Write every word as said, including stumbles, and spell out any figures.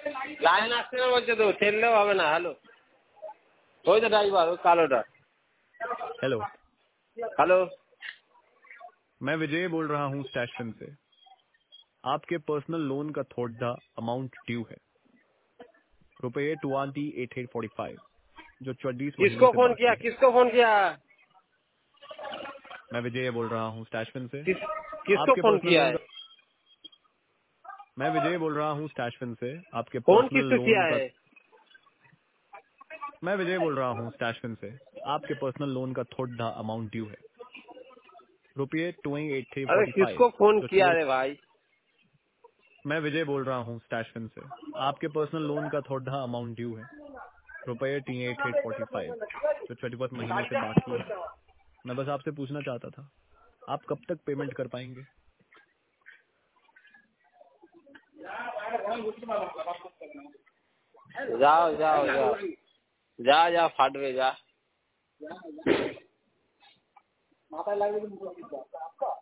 Line আসছে না বলছে তো, ঠেললেও হবে না। হ্যালো, ওই তো ড্রাইভার, ওই কালোটা। हेलो, হ্যালো, मैं विजय बोल रहा हूँ स्टैशफिन से। आपके पर्सनल लोन का थोड़ा अमाउंट ड्यू है, रुपये twenty eight eight forty five, जो चौबीस महीनों किसको से फोन बाकी किया, है। किसको फोन किया, मैं विजय बोल रहा हूँ स्टैशफिन से। किस किसको आपके फोन पर्सनल किया लोन है, का मैं विजय बोल रहा हूँ स्टैशफिन से। आपके फोन पर्सनल किसको लोन किया का है। मैं विजय बोल रहा हूँ स्टैशफिन से। आपके पर्सनल लोन का थोड़ा अमाउंट ड्यू है, रुपये ट्वेंटी एट थ्री अरे फोर्टी फाइव, किसको फोन जो किया चौबीस रे भाई। मैं विजय बोल रहा हूँ स्टैशफिन से। आपके पर्सनल लोन का थोड़ा अमाउंट ड्यू है, रुपये T eight eight forty five, जो चौबीस महीने से बाकी है। मैं बस आपसे पूछना चाहता था, आप कब तक पेमेंट कर पाएंगे? जाओ जाओ जाओ जा जा फाटवे जा।